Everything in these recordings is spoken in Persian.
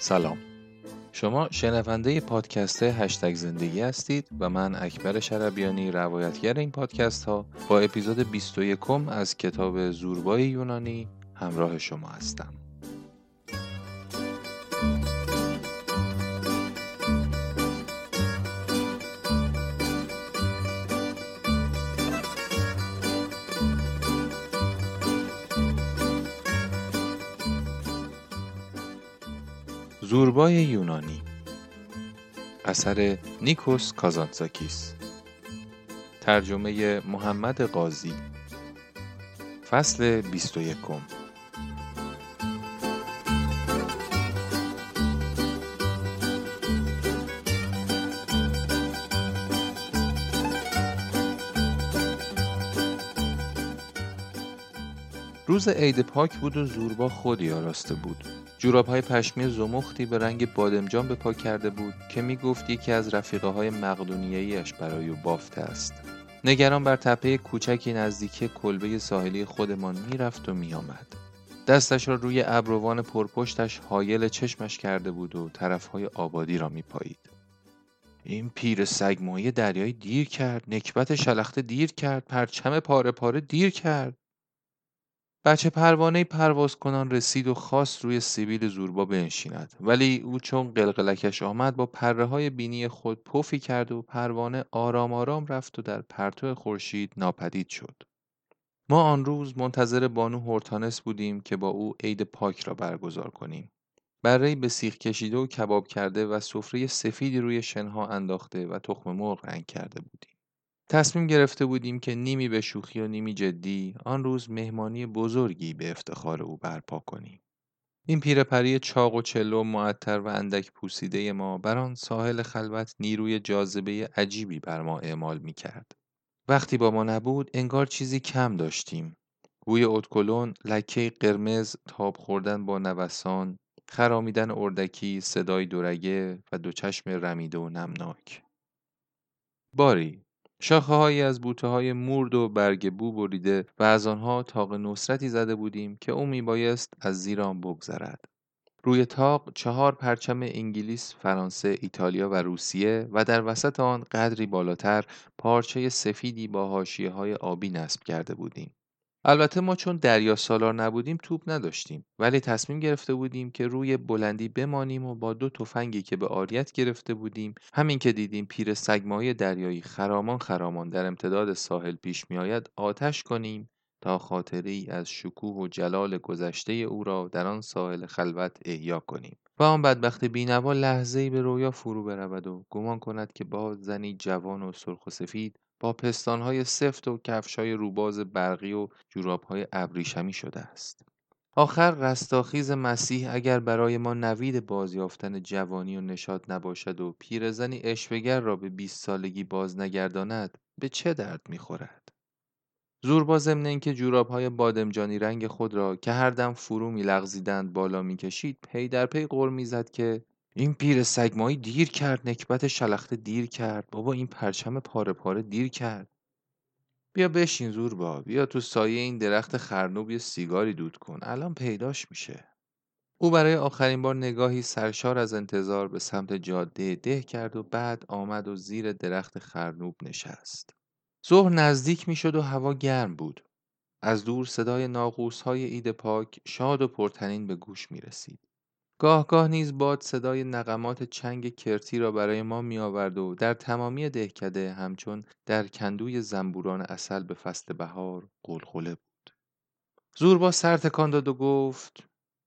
سلام. شما شنونده پادکست هشتگ زندگی هستید و من اکبر شربیانی روایتگر این پادکست ها با اپیزود 21 از کتاب زوربای یونانی همراه شما هستم. زوربای یونانی اثر نیکوس کازانتزاکیس، ترجمه محمد قاضی، فصل 21. روز عید پاک بود و زوربا خودی آراسته بود. جوراب‌های پشمی زمختی به رنگ بادمجان به پا کرده بود که می‌گفت یکی از رفیقه‌های مقدونیه‌ایش برای او بافته است. نگران بر تپه کوچکی نزدیک کلبه ساحلی خودمان می‌رفت و می‌آمد. دستش را روی ابروان پرپشتش حایل چشمش کرده بود و طرف‌های آبادی را می‌پایید. این پیر سگ‌مایه دریای دیر کرد، نکبت شلخته دیر کرد، پرچم پاره پاره دیر کرد. بچه پروانه پرواز کنان رسید و خواست روی سبیل زوربا بنشیند، ولی او چون قلقلکش آمد با پره های بینی خود پفی کرد و پروانه آرام آرام رفت و در پرتو خورشید ناپدید شد. ما آن روز منتظر بانو هورتانس بودیم که با او عید پاک را برگزار کنیم. بره‌ای به سیخ کشیده و کباب کرده و سفره سفیدی روی شنها انداخته و تخم مرغ رنگ کرده بودیم. تصمیم گرفته بودیم که نیمی به شوخی و نیمی جدی آن روز مهمانی بزرگی به افتخار او برپا کنیم. این پیرپری چاق و چلو معطر و اندک پوسیده ما بر آن ساحل خلوت نیروی جاذبه عجیبی بر ما اعمال می کرد. وقتی با ما نبود انگار چیزی کم داشتیم. بوی ادکلون، لکه قرمز، تاب خوردن با نوسان، خرامیدن اردکی، صدای دورگه و دو چشم رمیده و نمناک. باری شاخه‌هایی از بوته‌های مورد و برگ بو بریده و از آنها طاق نصرتی زده بودیم که او میبایست از زیر آن بگذرد. روی طاق 4 پرچم انگلیس، فرانسه، ایتالیا و روسیه و در وسط آن قدری بالاتر پارچه سفیدی با حاشیه‌های آبی نصب کرده بودیم. البته ما چون دریا سالار نبودیم توپ نداشتیم، ولی تصمیم گرفته بودیم که روی بلندی بمانیم و با 2 تفنگی که به عاریت گرفته بودیم، همین که دیدیم پیر سگمایه دریایی خرامان در امتداد ساحل پیش می آید آتش کنیم تا خاطره‌ای از شکوه و جلال گذشته او را در آن ساحل خلوت احیا کنیم و آن بدبخت بینوا لحظه‌ای به رویا فرو برود و گمان کند که باز زنی جوان و سرخ و سفید با پستان‌های سفت و کفش‌های روباز برقی و جوراب‌های ابریشمی شده است. آخر رستاخیز مسیح اگر برای ما نوید بازیافتن جوانی و نشاط نباشد و پیرزنی عشوه‌گر را به 20 سالگی باز نگرداند، به چه درد می‌خورد؟ زوربا ضمن اینکه جوراب‌های بادمجانی رنگ خود را که هر دم فرو می‌لغزیدند بالا می‌کشید، پی در پی غر می‌زد که این پیر سگمایی دیر کرد، نکبت شلخته دیر کرد، بابا این پرچم پاره پاره دیر کرد. بیا بشین زوربا، بیا تو سایه این درخت خرنوب یه سیگاری دود کن، الان پیداش میشه. او برای آخرین بار نگاهی سرشار از انتظار به سمت جاده ده کرد و بعد آمد و زیر درخت خرنوب نشست. ظهر نزدیک میشد و هوا گرم بود. از دور صدای ناقوس‌های عید پاک شاد و پرطنین به گوش می‌رسید. گاه نیز باد صدای نغمات چنگ کرتی را برای ما می‌آورد و در تمامی دهکده همچون در کندوی زنبوران عسل به فصل بهار غلغله بود. زوربا سر تکان داد و گفت: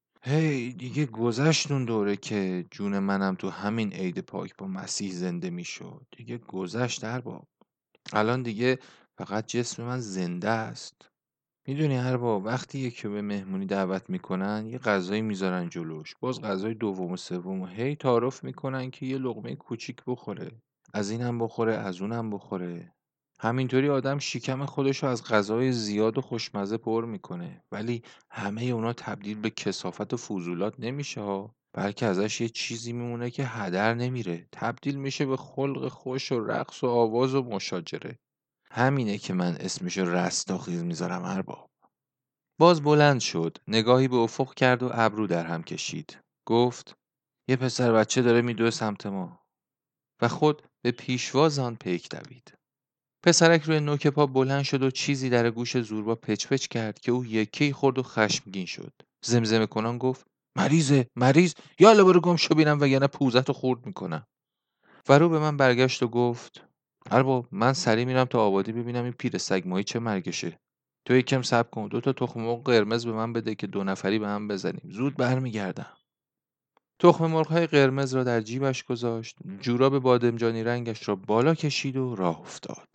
هی دیگه گذشت اون دوره که جون منم تو همین عید پاک با مسیح زنده میشد. دیگه گذشت ارباب. الان دیگه فقط جسم من زنده است. میدونی ارباب، وقتی یکی به مهمونی دعوت میکنن یه غذایی میذارن جلوش، باز غذای دوم و سوم و هی تعارف میکنن که یه لقمه کوچیک بخوره، از اینم بخوره از اونم بخوره. همینطوری آدم شکم خودشو از غذای زیاد و خوشمزه پر میکنه، ولی همه اونا تبدیل به کثافت و فضولات نمیشه ها، بلکه ازش یه چیزی میمونه که هدر نمیره، تبدیل میشه به خلق خوش و رقص و آواز و مشاجره. همینه که من اسمشو رستاخیز میذارم ارباب. باز بلند شد، نگاهی به افق کرد و ابرو در هم کشید. گفت: یه پسر بچه داره میدوه سمت ما. و خود به پیشواز آن پیک دوید. پسرک روی نوک پا بلند شد و چیزی در گوش زوربا پچ پچ کرد که او یکی خورد و خشمگین شد. زمزمه کنان گفت مریض، یالا برو گم شو بینم وگرنه پوزتو خورد میکنم. و رو به من برگشت و گفت ارباب، من سری میرم تا آبادی ببینم این پیر سگ ماهی چه مرگشه. تو یکم صبر کن، 2 تا تخم مرغ قرمز به من بده که 2 نفری به هم بزنیم، زود برمیگردم. تخم مرغ‌های قرمز را در جیبش گذاشت، جوراب بادمجانی رنگش را بالا کشید و راه افتاد.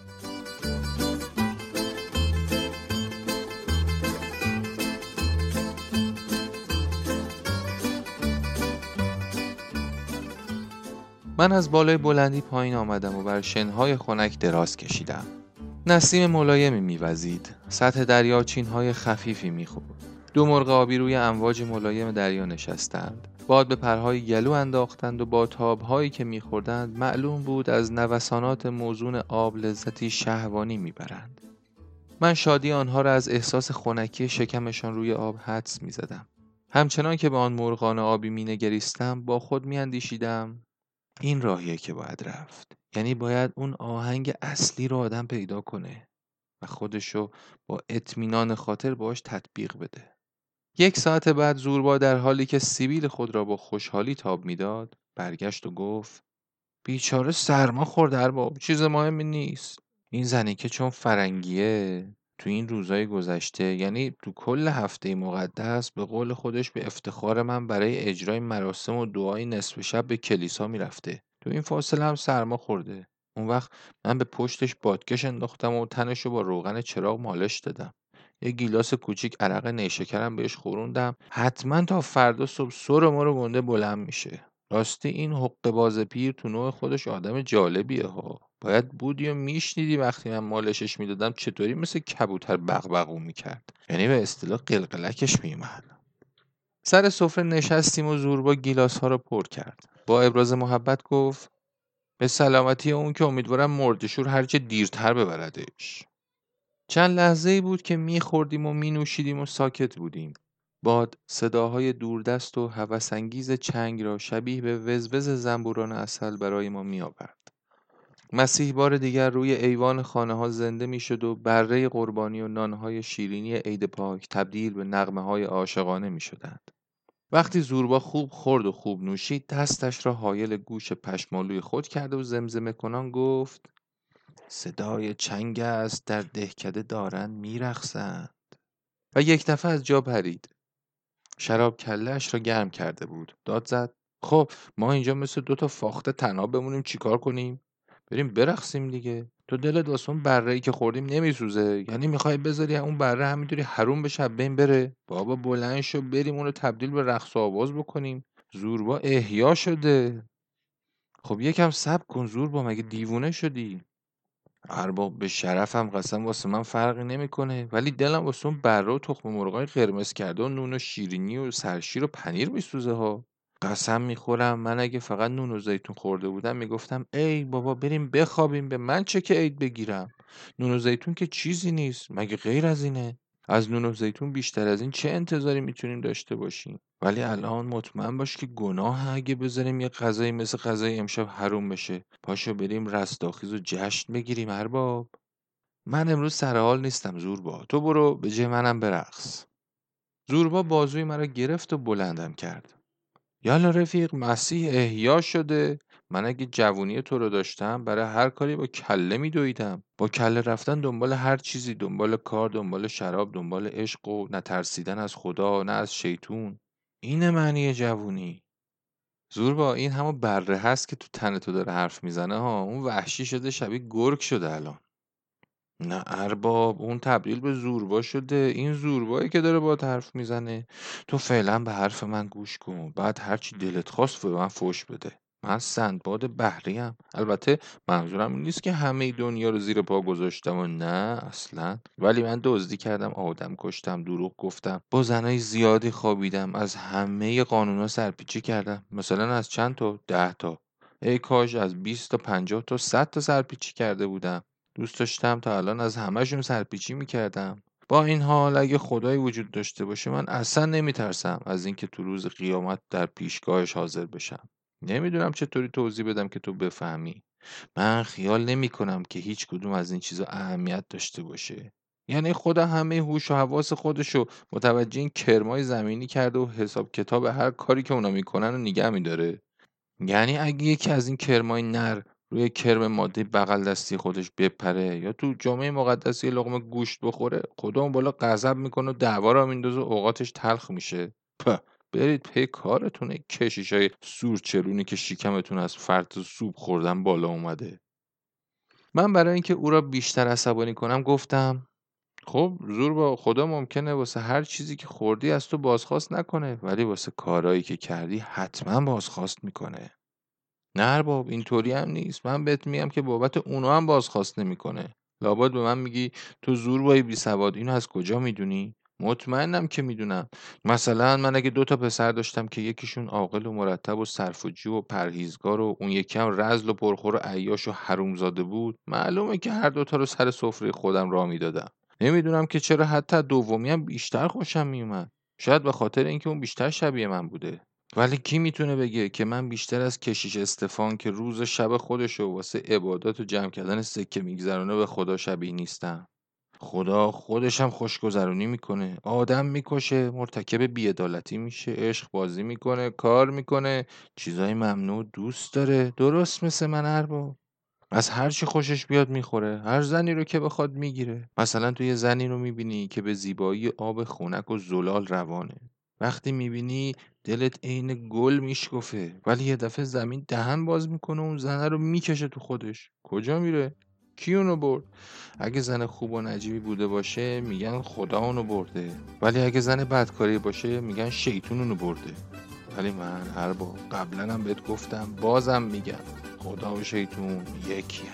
من از بالای بلندی پایین آمدم و بر شنهای خنک دراز کشیدم. نسیم ملایمی میوزید. سطح دریا چینهای خفیفی میخورد. 2 مرغ آبی روی امواج ملایم دریا نشستند. باد به پرهای گلو انداختند و با تابهایی که میخوردند معلوم بود از نوسانات موزون آب لذتی شهوانی میبرند. من شادی آنها را از احساس خنکی شکمشان روی آب حدس میزدم. همچنان که به آن مرغان آبی مینگریستم با خود میاندیشیدم این راهیه که باید رفت. یعنی باید اون آهنگ اصلی رو آدم پیدا کنه و خودشو با اطمینان خاطر باش تطبیق بده. 1 ساعت بعد زوربا در حالی که سیبیل خود را با خوشحالی تاب میداد برگشت و گفت بیچاره سرما خورد ارباب، چیز مهمی نیست. این زنی که چون فرنگیه تو این روزای گذشته، یعنی تو کل هفته مقدس، به قول خودش به افتخار من برای اجرای مراسم و دعای نصف شب به کلیسا میرفته. تو این فاصله هم سرما خورده. اون وقت من به پشتش بادکش انداختم و تنشو با روغن چراغ مالش دادم. یه گیلاس کوچیک عرق نیشکرم بهش خوروندم. حتما تا فردا صبح سر ما رو گنده بلند میشه. راستی این حقه باز پیر تو نوع خودش آدم جالبیه ها. باید بودی و میشنیدی وقتی من مالشش میدادم چطوری مثل کبوتر بغبغو میکرد. یعنی به اصطلاح قلقلکش میومد. سر سفره نشستیم و زوربا گیلاس ها رو پر کرد. با ابراز محبت گفت به سلامتی اون که امیدوارم مردشور هرچه دیرتر ببردش. چند لحظه ای بود که میخوردیم و مینوشیدیم و ساکت بودیم. باد صداهای دوردست و هوس‌انگیز چنگ را شبیه به وزوز زنبوران عسل برای ما می‌آورد. مسیح بار دیگر روی ایوان خانه‌ها زنده می‌شد و بره قربانی و نان‌های شیرینی عید پاک تبدیل به نغمه‌های عاشقانه می‌شدند. وقتی زوربا خوب خورد و خوب نوشید دستش را حایل گوش پشمالوی خود کرد و زمزمه کنان گفت صدای چنگ است در دهکده دارند می‌رقصند. و یک دفعه از جا پرید. شراب کله‌اش را گرم کرده بود. داد زد خب ما اینجا مثل 2 تا فاخته تنها بمونیم چیکار کنیم؟ بریم برقصیم دیگه. تو دلت واسه اون بره‌ای که خوردیم نمیسوزه؟ یعنی میخوای بذاری اون بره همینطوری حروم بشه بین بره؟ بابا بلند شو بریم اونو تبدیل به رقص و آواز بکنیم. زوربا احیا شده. خب یکم صبر کن زوربا، مگه دیوونه شدی؟ ارباب به شرفم قسم واسه من فرقی نمیکنه، ولی دلم واسه اون بره و تخم مرغای قرمز کرده و نون و شیرینی و سرشیر و پنیر میسوزه ها. قسم میخورم من اگه فقط نون و زیتون خورده بودم میگفتم ای بابا بریم بخوابیم، به من چه که عید بگیرم. نون و زیتون که چیزی نیست، مگه غیر از اینه؟ از نون و زیتون بیشتر از این چه انتظاری میتونیم داشته باشیم؟ ولی الان مطمئن باش که گناه اگه بذاریم یه غذایی مثل غذای امشب حروم بشه. پاشو بریم رستاخیز و جشن بگیریم ارباب. من امروز سر حال نیستم زوربا، تو برو به جای منم برقص. زوربا بازوی مرا گرفت و بلندم کرد. یالا رفیق، مسیح احیا شده. من اگه جوونی تو رو داشتم برای هر کاری با کله میدویدم. با کله رفتن دنبال هر چیزی، دنبال کار، دنبال شراب، دنبال عشق و نترسیدن از خدا نه از شیطون. اینه معنی جوونی. زوربا این همون بره هست که تو تن تو داره حرف میزنه ها. اون وحشی شده شبیه گرگ شده الان. نه ارباب، اون تبدیل به زوربا شده. این زوربایی که داره باهات حرف میزنه. تو فعلا به حرف من گوش کن، بعد هرچی دلت خواست به من فوش بده. من سندباد بحریم. البته منظورم این نیست که همه دنیا رو زیر پا گذاشتم و نه اصلا، ولی من دزدی کردم، آدم کشتم، دروغ گفتم، با زنای زیادی خوابیدم، از همه قانونا سرپیچی کردم. مثلا از چند تا؟ 10 تا. ای کاش از 20 تا 50 تا 100 تا سرپیچی کرده بودم. دوست داشتم تا الان از همه‌شون سرپیچی میکردم. با این حال اگه خدایی وجود داشته باشه من اصلا نمیترسم از اینکه تو روز قیامت در پیشگاهش حاضر بشم. نمیدونم چطوری توضیح بدم که تو بفهمی. من خیال نمی کنم که هیچ کدوم از این چیزا اهمیت داشته باشه. یعنی خدا همه هوش و حواس خودشو متوجه این کرمای زمینی کرده و حساب کتاب هر کاری که اونا میکنن رو نگه میداره. یعنی اگه یکی از این کرمای نر روی کرم ماده بغل دستی خودش بپره یا تو جامعه مقدس یه لقمه گوشت بخوره، خدا اون بالا غضب میکنه و دعوا را میندازه و اوقاتش تلخ میشه. په، برید پی کارتونه کشیشای سورچرونی که شکمتون از فرط سوپ خوردن بالا اومده. من برای اینکه او را بیشتر عصبانی کنم گفتم خب زور با خدا ممکنه واسه هر چیزی که خوردی از تو بازخواست نکنه، ولی واسه کارایی که کردی حتما بازخواست میکنه. نه ارباب اینطوری هم نیست، من بهت میگم که بابت اونا هم بازخواست نمیکنه. لابد به من میگی تو زوربای بی سواد، اینو از کجا میدونی؟ مطمئنم که میدونم. مثلا من اگه 2 تا پسر داشتم که یکیشون عاقل و مرتب و صرفه‌جو و پرهیزگار و اون یکی هم رذل و پرخور و عیاش و حرومزاده بود، معلومه که هر 2 تا رو سر سفره خودم راه میدادم. نمیدونم که چرا حتی دومی هم بیشتر خوشم میومد. شاید به خاطر اینکه اون بیشتر شبیه من بوده. ولی کی میتونه بگه که من بیشتر از کشیش استفان که روز و شب خودشو واسه عبادات و جمع کردن سکه میگذرونه به خدا شبیه نیستم. خدا خودش هم خوشگذرونی میکنه، آدم میکشه، مرتکب بیعدالتی میشه، عشق بازی میکنه، کار میکنه، چیزای ممنوع دوست داره، درست مثل من ارباب. از هر چی خوشش بیاد میخوره، هر زنی رو که بخواد میگیره. مثلا تو یه زنی رو میبینی که به زیبایی آب خنک و زلال روانه. وقتی میبینی دلت عین گل میشکفه، ولی یه دفعه زمین دهن باز میکنه و اون زنه رو میکشه تو خودش. کجا میره؟ کی اونو برد؟ اگه زن خوب و نجیبی بوده باشه میگن خدا اونو برده، ولی اگه زن بدکاری باشه میگن شیطون اونو برده. ولی من هر بار قبلا هم بهت گفتم بازم میگم خدا و شیطون یکیه.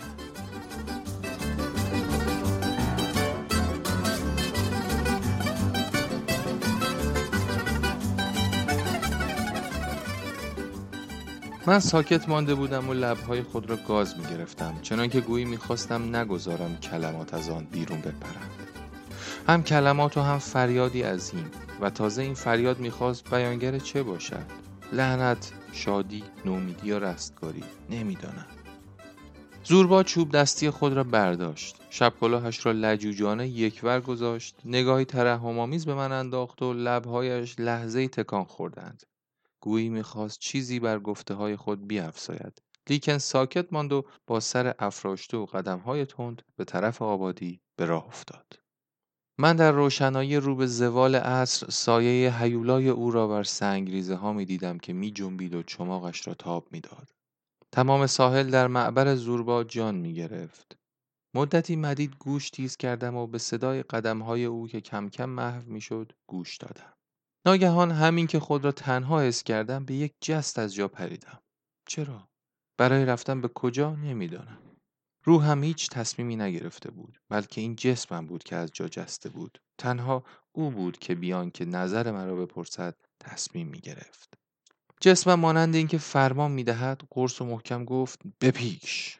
من ساکت مانده بودم و لبهای خود را گاز میگرفتم، چنان که گویی میخواستم نگذارم کلمات از آن بیرون بپرند. هم کلمات و هم فریادی عظیم، و تازه این فریاد میخواست بیانگر چه باشد؟ لعنت، شادی، نومیدی یا رستگاری؟ نمیدانم. زوربا چوب دستی خود را برداشت، شب کلاهش را لجوجانه یکور گذاشت، نگاهی ترحم‌آمیز به من انداخت و لبهایش لحظه‌ای تکان خوردند. گویی میخواست چیزی بر گفته‌های خود بیفزاید، لیکن ساکت ماند و با سر افراشته و قدم‌های تند به طرف آبادی به راه افتاد. من در روشنایی رو به زوال عصر سایه هیولای او را بر سنگریزه ها می دیدم که می جنبید و چماقش را تاب می داد. تمام ساحل در معبر زوربا جان می گرفت. مدتی مدید گوش تیز کردم و به صدای قدم‌های او که کم کم محو می‌شد گوش دادم. ناگهان همین که خود را تنها حس کردم به یک جست از جا پریدم. چرا؟ برای رفتن به کجا نمیدانم. روحم هیچ تصمیمی نگرفته بود، بلکه این جسمم بود که از جا جسته بود. تنها او بود که بیان که نظر مرا بپرسد تصمیم می‌گرفت. جسمم مانند اینکه فرمان می‌دهد قرص و محکم گفت بپیش.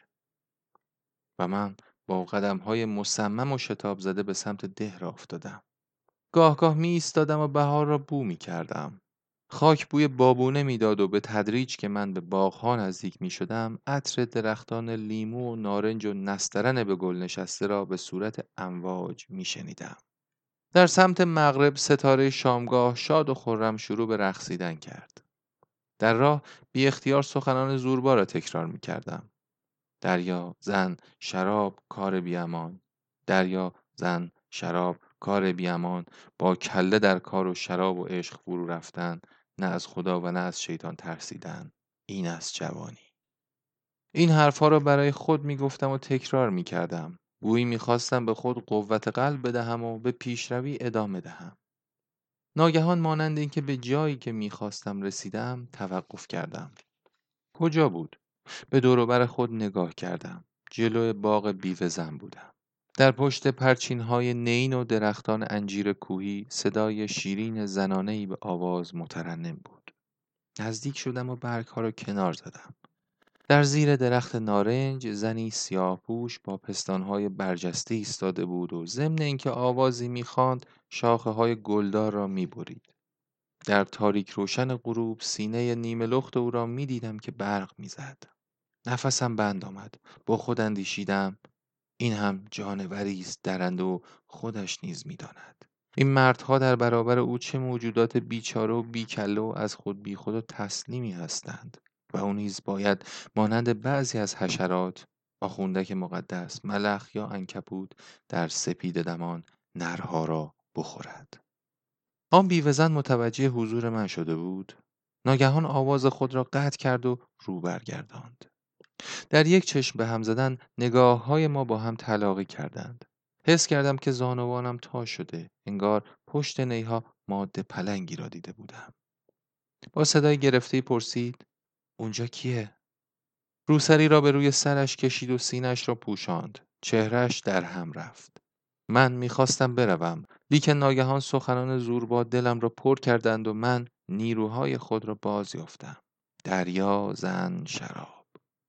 و من با قدم‌های مصمم و شتاب زده به سمت ده راه افتادم. گاه می ایستادم و بهار را بو می کردم. خاک بوی بابونه میداد و به تدریج که من به باغ‌ها نزدیک می شدم، عطر درختان لیمو و نارنج و نسترن به گل نشسته را به صورت امواج می شنیدم. در سمت مغرب ستاره شامگاه شاد و خرم شروع به رقصیدن کرد. در راه بی اختیار سخنان زوربا را تکرار می کردم. دریا، زن، شراب، کار بیامان. دریا، زن، شراب، کار بیامان. با کله در کار و شراب و عشق فرو رفتن، نه از خدا و نه از شیطان ترسیدن. این است جوانی. این حرفها را برای خود می گفتم و تکرار می کردم. گویی می خواستم به خود قوت قلب بدهم و به پیشروی ادامه دهم. ناگهان مانند اینکه به جایی که می خواستم رسیدم توقف کردم. کجا بود؟ به دور و بر خود نگاه کردم. جلوی باغ بیوه زن بودم. در پشت پرچین‌های نین و درختان انجیر کوهی صدای شیرین زنانه‌ای به آواز مترنم بود. نزدیک شدم و برگ‌ها را کنار زدم. در زیر درخت نارنج زنی سیاهپوش با پستانهای برجسته ایستاده بود و ضمن اینکه آوازی می‌خواند شاخه‌های گلدار را می‌برید. در تاریک روشن غروب سینه نیمه لخت او را می‌دیدم که برق می‌زد. نفسم بند آمد. با خود اندیشیدم این هم جانوری است درنده و خودش نیز می‌داند. این مردها در برابر او چه موجودات بیچاره و بیکله و از خود بیخود و تسلیمی هستند و او نیز باید مانند بعضی از حشرات آخوندک مقدس ملخ یا عنکبوت در سپید دمان نرها را بخورد. آن بیوه‌زن متوجه حضور من شده بود. ناگهان آواز خود را قطع کرد و رو برگرداند. در یک چشم به هم زدن نگاه‌های ما با هم تلاقی کردند. حس کردم که زانوانم تا شده، انگار پشت نیها ماده پلنگی را دیده بودم. با صدای گرفته‌ای پرسید: اونجا کیه؟ روسری را به روی سرش کشید و سینه‌اش را پوشاند. چهرهش در هم رفت. من میخواستم بروم، لیکن ناگهان سخنان زوربا دلم را پر کردند و من نیروهای خود را باز یافتم. دریا، زن، شراب.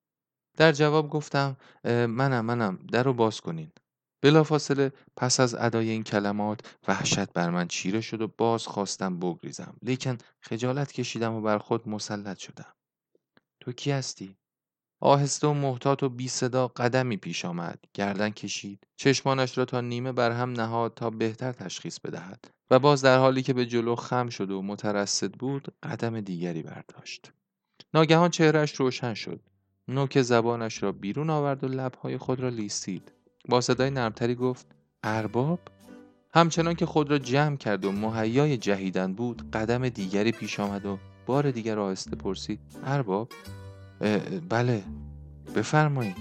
در جواب گفتم منم در رو باز کنین. بلافاصله پس از ادای این کلمات وحشت بر من چیره شد و باز خواستم بگریزم، لیکن خجالت کشیدم و بر خود مسلط شدم. تو کی هستی؟ آهسته و محتاط و بی صدا قدمی پیش آمد، گردن کشید، چشمانش را تا نیمه بر هم نهاد تا بهتر تشخیص بدهد و باز در حالی که به جلو خم شد و مترصد بود قدم دیگری برداشت. ناگهان چهرهش روشن شد. نوک زبانش را بیرون آورد و لبهای خود را لیسید. با صدای نرمتری گفت: ارباب؟ همچنان که خود را جمع کرد و مهیای جهیدن بود قدم دیگری پیش آمد و بار دیگر آهسته پرسید: ارباب؟ بله، بفرمایید.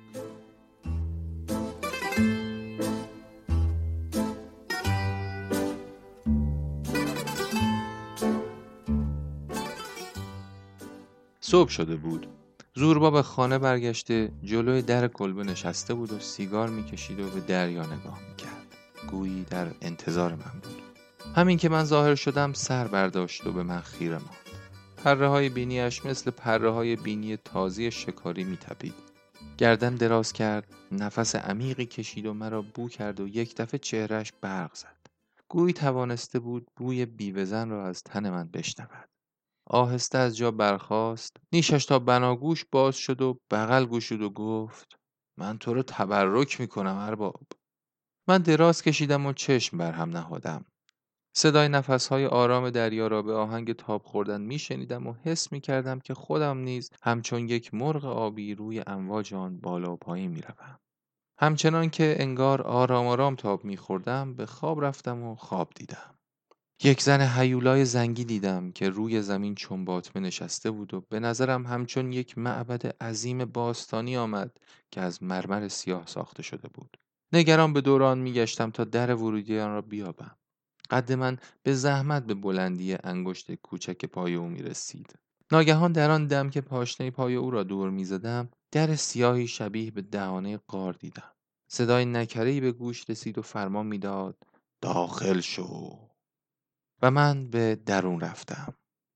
صبح شده بود. زوربا به خانه برگشته جلوی در کلبه نشسته بود و سیگار میکشید و به دریا نگاه میکرد. گویی در انتظار من بود. همین که من ظاهر شدم سر برداشت و به من خیره ماند. پره های بینیش مثل پره های بینی تازی شکاری میتپید. گردن دراز کرد، نفس عمیقی کشید و مرا بو کرد و یک دفعه چهرهش برق زد. گویی توانسته بود بوی بیوه‌زن را از تن من بشنود. آهسته از جا برخاست، نیشش تا بناگوش باز شد و بغل گشود و گفت: من تو رو تبرک میکنم ارباب. من دراز کشیدم و چشم بر هم نهادم. صدای نفسهای آرام دریا را به آهنگ تاب خوردن میشنیدم و حس میکردم که خودم نیز همچون یک مرغ آبی روی امواج آن بالا و پایین میروم. همچنان که انگار آرام آرام تاب میخوردم به خواب رفتم و خواب دیدم. یک زن هیولای زنگی دیدم که روی زمین چون باطمه نشسته بود و به نظرم همچون یک معبد عظیم باستانی آمد که از مرمر سیاه ساخته شده بود. نگران به دوران میگشتم تا در ورودی آن را بیابم. قد من به زحمت به بلندی انگشت کوچک پای او می رسید. ناگهان در آن دم که پاشنه پای او را دور می زدم در سیاهی شبیه به دهانه غار دیدم. صدای نکره‌ای به گوش رسید و فرمان میداد: داخل شو. و من به درون رفتم.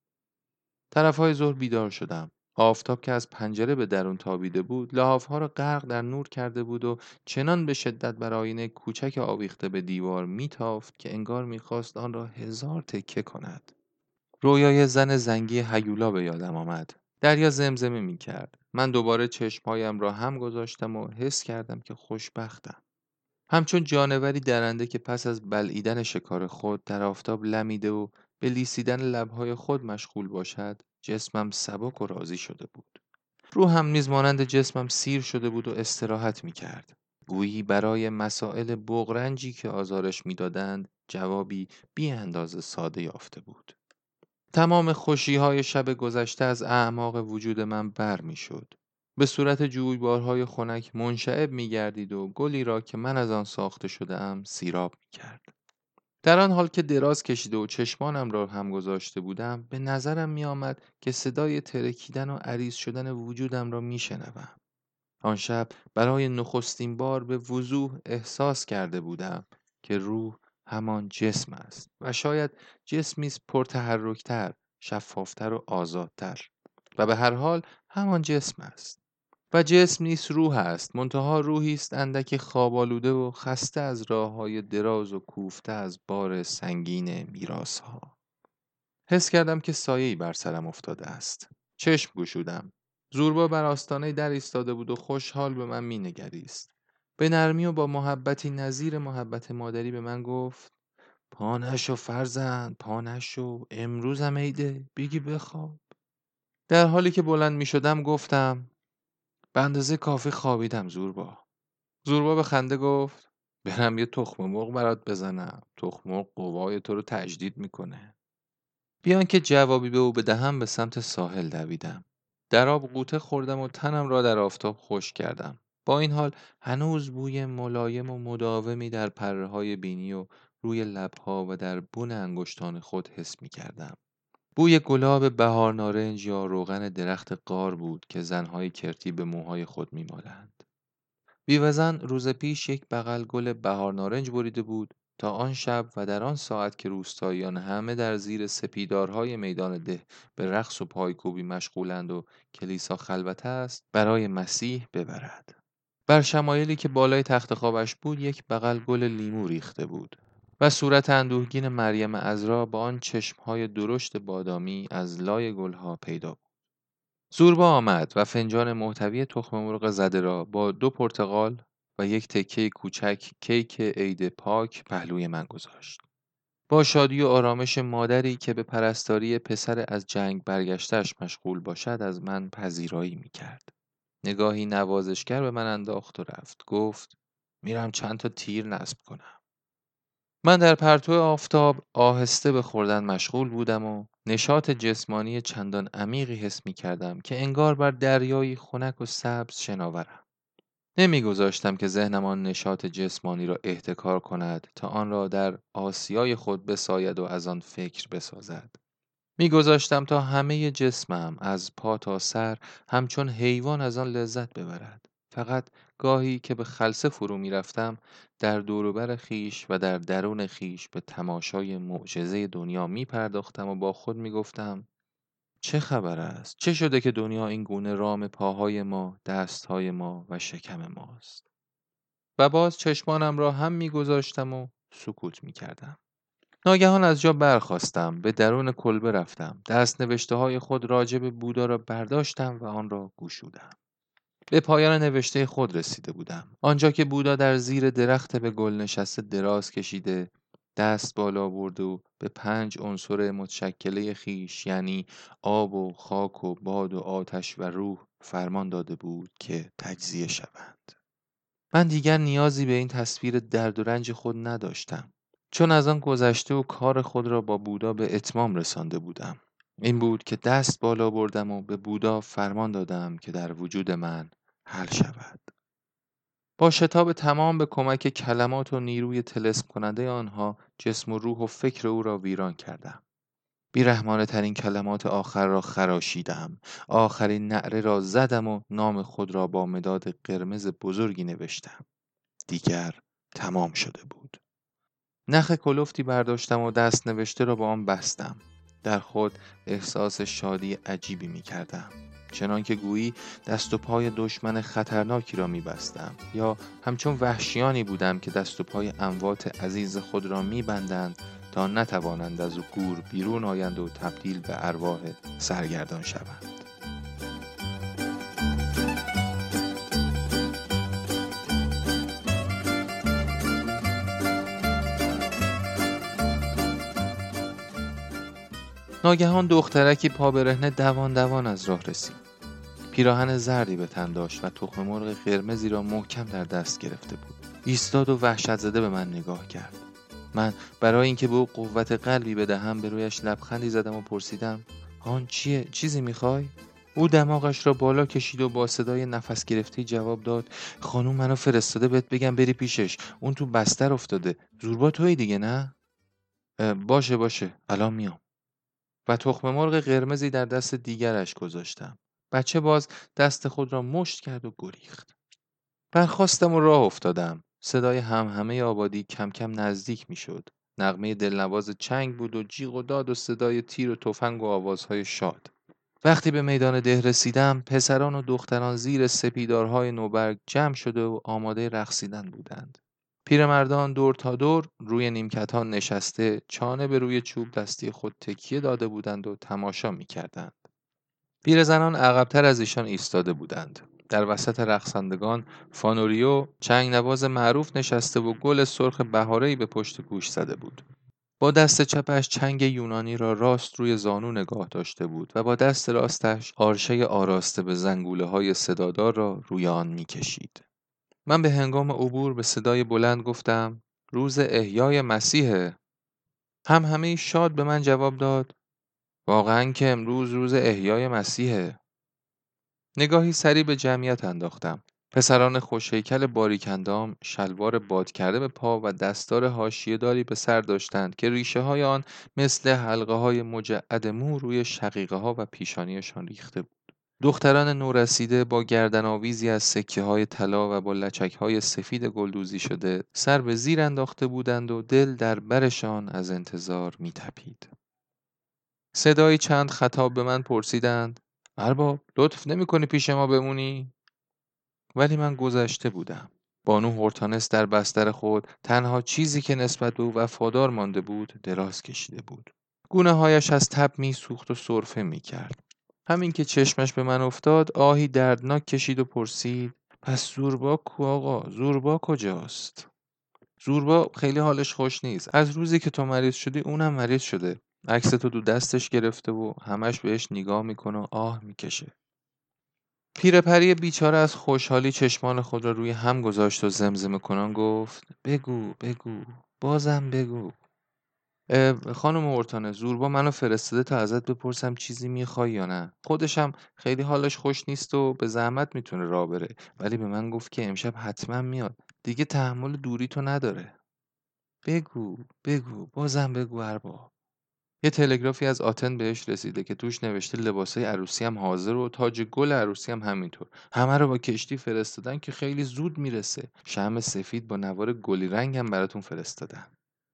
طرفهای ظهر بیدار شدم. آفتاب که از پنجره به درون تابیده بود لحافها را غرق در نور کرده بود و چنان به شدت بر آینه کوچک آویخته به دیوار میتافت که انگار میخواست آن را 1000 تکه کند. رویای زن زنگی هیولا به یادم آمد. دریا زمزمه میکرد. من دوباره چشمهایم را هم گذاشتم و حس کردم که خوشبختم. همچون جانوری درنده که پس از بلعیدن شکار خود در آفتاب لمیده و به لیسیدن لبهای خود مشغول باشد، جسمم سبک و راضی شده بود. روحم نیز مانند جسمم سیر شده بود و استراحت می کرد. گویی برای مسائل بغرنجی که آزارش می دادند جوابی بی اندازه ساده یافته بود. تمام خوشی‌های شب گذشته از اعماق وجود من بر می شد. به صورت جویبارهای خنک منشعب می گردید و گلی را که من از آن ساخته شده‌ام سیراب می کرد. در آن حال که دراز کشیده و چشمانم را هم گذاشته بودم به نظرم می آمد که صدای ترکیدن و عریض شدن وجودم را می شنوم. آن شب برای نخستین بار به وضوح احساس کرده بودم که روح همان جسم است و شاید جسمی است پرتحرکتر، شفافتر و آزادتر. و به هر حال همان جسم است. و جسم نیست روح است، منتها روحی است اندک خواب آلوده و خسته از راه‌های دراز و کوفته از بار سنگین میراث‌ها. حس کردم که سایه‌ای بر سرم افتاده است. چشم گشودم. زوربا بر آستانه در ایستاده بود و خوشحال به من مینگریست. به نرمی و با محبتی نظیر محبت مادری به من گفت: پا نشو فرزند، پا نشو، امروز هم عیده، بگی بخواب. در حالی که بلند می شدم گفتم: به اندازه کافی خوابیدم زوربا. زوربا به خنده گفت: برم یه تخم مرغ برات بزنم، تخم مرغ قوای تو رو تجدید میکنه. بیان که جوابی به او بدهم به سمت ساحل دویدم. در آب غوطه خوردم و تنم را در آفتاب خشک کردم. با این حال هنوز بوی ملایم و مداومی در پره‌های بینی و روی لب‌ها و در بن انگشتان خود حس می‌کردم. بوی گلاب بهار نارنج یا روغن درخت غار بود که زن‌های کرتی به موهای خود می‌مالند. بیوزن روز پیش یک بغل گل بهار نارنج بریده بود تا آن شب و در آن ساعت که روستاییان همه در زیر سپیدارهای میدان ده به رقص و پایکوبی مشغولند و کلیسا خلوت است برای مسیح ببرد. بر شمایلی که بالای تخت خوابش بود یک بغل گل لیمو ریخته بود و صورت اندوهگین مریم عذرا با آن چشمهای درشت بادامی از لای گلها پیدا بود. زوربا آمد و فنجان محتوی تخم مرغ زده را با 2 پرتقال و یک تکه کوچک کیک عید پاک پهلوی من گذاشت. با شادی و آرامش مادری که به پرستاری پسر از جنگ برگشتش مشغول باشد از من پذیرایی می کرد. نگاهی نوازشگر به من انداخت و رفت. گفت: میرم چند تا تیر نصب کنم. من در پرتو آفتاب آهسته به خوردن مشغول بودم و نشاط جسمانی چندان عمیقی حس می کردم که انگار بر دریایی خنک و سبز شناورم. نمیگذاشتم که ذهنم آن نشاط جسمانی را احتکار کند تا آن را در آسیای خود بساید و از آن فکر بسازد. میگذاشتم تا همه جسمم از پا تا سر همچون حیوان از آن لذت ببرد. فقط گاهی که به خلسه فرو میرفتم در دوروبر خیش و در درون خیش به تماشای معجزه دنیا می پرداختم و با خود می گفتم: چه خبر است؟ چه شده که دنیا این گونه رام پاهای ما، دستهای ما و شکم ماست؟ و باز چشمانم را هم می گذاشتم و سکوت می کردم. ناگهان از جا برخاستم، به درون کلبه رفتم، دست نوشته های خود راجع به بودا را برداشتم و آن را گشودم. به پایان نوشته خود رسیده بودم. آنجا که بودا در زیر درخت به گل نشسته دراز کشیده، دست بالا برده و به 5 عنصر متشکله خیش یعنی آب و خاک و باد و آتش و روح فرمان داده بود که تجزیه شوند. من دیگر نیازی به این تصویر درد و رنج خود نداشتم. چون از آن گذشته و کار خود را با بودا به اتمام رسانده بودم. این بود که دست بالا بردم و به بودا فرمان دادم که در وجود من حل شود. با شتاب تمام به کمک کلمات و نیروی طلسم کننده آنها جسم و روح و فکر او را ویران کردم. بیرحمانه ترین کلمات آخر را خراشیدم. آخرین نعره را زدم و نام خود را با مداد قرمز بزرگی نوشتم. دیگر تمام شده بود. نخ کلفتی برداشتم و دست نوشته را با آن بستم. در خود احساس شادی عجیبی می کردم. چنان که گویی دست و پای دشمن خطرناکی را می بستم یا همچون وحشیانی بودم که دست و پای اموات عزیز خود را می بندند تا نتوانند از او گور بیرون آیند و تبدیل به ارواح سرگردان شوند. ناگهان دخترکی پا برهنه دوان دوان از راه رسید. پیراهن زردی به تن داشت و تخم مرغ قرمزی را محکم در دست گرفته بود. ایستاد و وحشت زده به من نگاه کرد. من برای اینکه به او قوت قلبی بدهم به رویش لبخندی زدم و پرسیدم: آن چیه؟ چیزی میخوای؟ او دماغش را بالا کشید و با صدای نفس گرفته جواب داد: خانوم منو فرستاده بهت بگم بری پیشش. اون تو بستر افتاده. زوربا تویی دیگه نه؟ باشه الان میام. و تخم مرغ قرمزی در دست دیگرش گذاشتم. بچه باز دست خود را مشت کرد و گریخت. برخاستم و راه افتادم. صدای همهمه آبادی کم کم نزدیک می شد. نغمه دلنواز چنگ بود و جیغ و داد و صدای تیر و تفنگ و آوازهای شاد. وقتی به میدان ده رسیدم، پسران و دختران زیر سپیدارهای نوبرگ جمع شده و آماده رقصیدن بودند. پیرمردان دور تا دور روی نیمکت‌ها نشسته، چانه به روی چوب دستی خود تکیه داده بودند و تماشا می‌کردند. پیرزنان عقب‌تر از ایشان ایستاده بودند. در وسط رقصندگان فانوریو، چنگ نواز معروف، نشسته و گل سرخ بهاره‌ای به پشت گوش زده بود. با دست چپش چنگ یونانی را راست روی زانو نگاه داشته بود و با دست راستش آرشه آراسته به زنگوله‌های صدادار را روی آن می‌کشید. من به هنگام عبور به صدای بلند گفتم: روز احیای مسیحه. همه شاد به من جواب داد: واقعاً که امروز روز احیای مسیحه. نگاهی سریع به جمعیت انداختم. پسران خوش‌هیکل باریک‌اندام، شلوار باد کرده به پا و دستار حاشیه‌داری به سر داشتند که ریشه‌های آن مثل حلقه‌های مجعد مو روی شقیقه‌ها و پیشانیشان ریخته بود. دختران نورسیده با گردن آویزی از سکه‌های طلا و با لچک‌های سفید گلدوزی شده سر به زیر انداخته بودند و دل در برشان از انتظار می‌تپید. صدای چند خطاب به من پرسیدند: ارباب، لطف نمی‌کنی پیش ما بمونی؟ ولی من گذشته بودم. بانو هورتانس در بستر خود تنها چیزی که نسبت به او وفادار مانده بود دراز کشیده بود. گونه‌هایش از تب می‌سوخت و سرفه می‌کرد. همین که چشمش به من افتاد آهی دردناک کشید و پرسید: پس زوربا کو آقا؟ زوربا کجاست؟ زوربا خیلی حالش خوش نیست. از روزی که تو مریض شدی اونم مریض شده. عکس تو دستش گرفته و همش بهش نگاه میکنه و آه میکشه. پیرپری بیچاره از خوشحالی چشمان خود را روی هم گذاشت و زمزمه کنان گفت: بگو بازم بگو. خانم هورتانس، زوربا منو فرستاده تا ازت بپرسم چیزی میخوای یا نه. خودشم خیلی حالش خوش نیست و به زحمت میتونه راه بره، ولی به من گفت که امشب حتما میاد. دیگه تحمل دوری تو نداره. بگو بازم بگو ارباب. یه تلگرافی از آتن بهش رسیده که توش نوشته لباسای عروسی هم حاضر و تاج گل عروسی هم همینطور. همه رو با کشتی فرستادن که خیلی زود میرسه. شمع سفید با نوار گلی رنگ هم براتون فرستادن.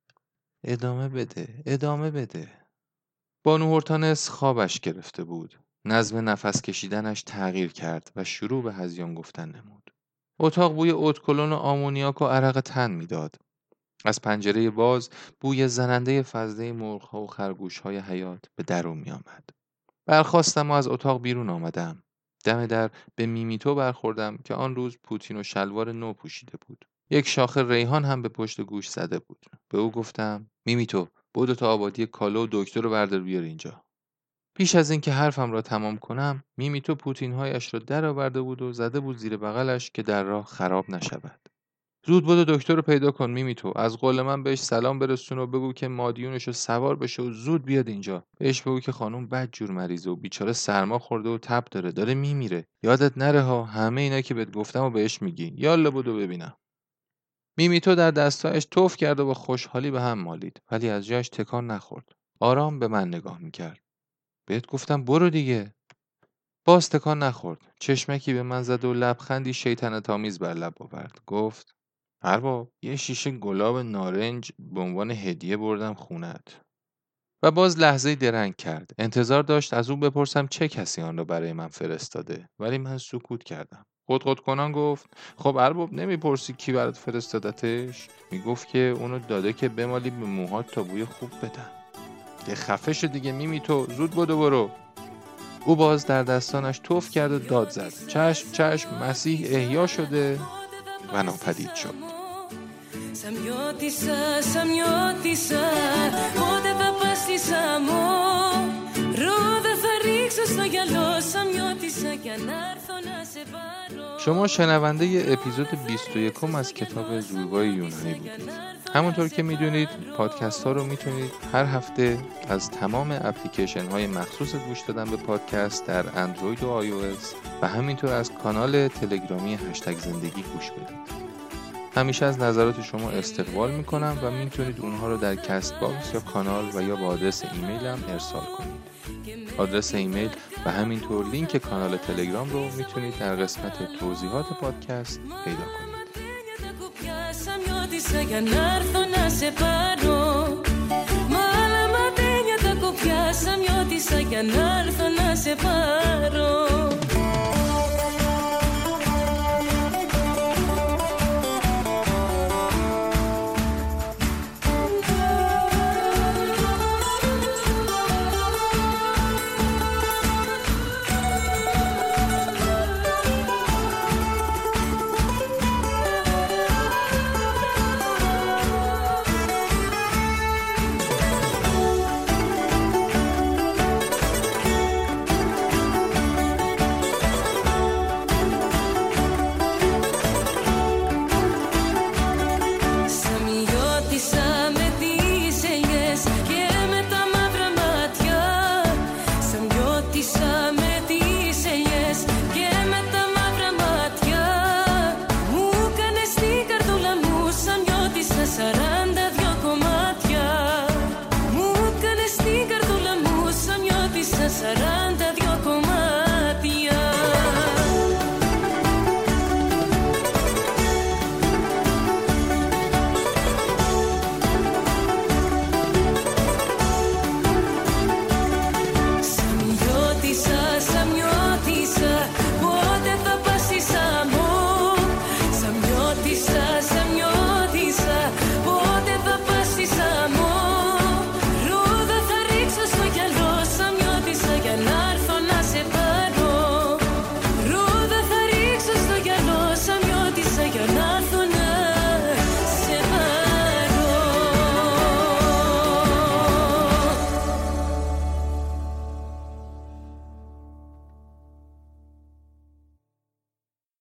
ادامه بده. بانو هورتانس خوابش گرفته بود. نظم نفس کشیدنش تغییر کرد و شروع به هذیان گفتن نمود. اتاق بوی اتکلون و آمونیاک و عرق تن میداد. از پنجره باز بوی زننده فضله مرغ‌ها و خرگوش‌های حیات به درون می‌آمد. برخاستم و از اتاق بیرون آمدم. دم در به میمیتو برخوردم که آن روز پوتین و شلوار نو پوشیده بود. یک شاخه ریحان هم به پشت گوش زده بود. به او گفتم: میمیتو، بدو تا آبادی کالا و دکتر رو بردار بیار اینجا. پیش از اینکه حرفم را تمام کنم، میمیتو پوتین‌هایش را در آورده بود و زده بود زیر بغلش که در راه خراب نشود. زود بدو دکتر رو پیدا کن میمیتو. از قول من بهش سلام برسون و بگو که مادیونش رو سوار بشه و زود بیاد اینجا. بهش بگو که خانم بدجور مریضه و بیچاره سرما خورده و تب داره میمیره. یادت نره ها، همه اینا که بهت گفتم و بهش میگی. یالا بدو ببینم. میمیتو در دستایش توف کرد و با خوشحالی به هم مالید، ولی از جاش تکان نخورد. آرام به من نگاه میکرد. بهت گفتم برو دیگه. باز تکان نخورد. چشمکی به من زد و لبخندی شیطنت‌آمیز بر لب آورد. گفت: ارباب، یه شیشه گلاب نارنج به عنوان هدیه بردم خونت. و باز لحظه درنگ کرد. انتظار داشت از او بپرسم چه کسی آن را برای من فرستاده، ولی من سکوت کردم. قدقد کنان گفت: خب ارباب، نمیپرسی کی برات فرستادتش؟ میگفت که اونو داده که بمالی به موهات تا بوی خوب بدن. ده خفه شو دیگه میمیتو، زود بدو برو. او باز در دستانش توف کرد و داد زد: چشم، مسیح احیا شده و ناپدید شد. Σαμιώτησα, πότε θα πας στη Σαμό. Ρόδα θα ρίξω στο γυαλό, Σαμιώτησα κι αν έρθω να σε πάρω. شما شنونده ی اپیزود 21 از کتاب زوربای یونانی بودید. همونطور که میدونید پادکست ها رو میتونید هر هفته از تمام اپلیکیشن های مخصوص گوش دادن به پادکست در اندروید و iOS و همینطور از کانال تلگرامی #زندگی گوش بدید. همیشه از نظرات شما استقبال میکنم و میتونید اونها رو در کست باکس یا کانال و یا با آدرس ایمیل هم ارسال کنید. آدرس ایمیل و همینطور لینک کانال تلگرام رو میتونید در قسمت توضیحات پادکست پیدا کنید. σε πάρω. Σαράντα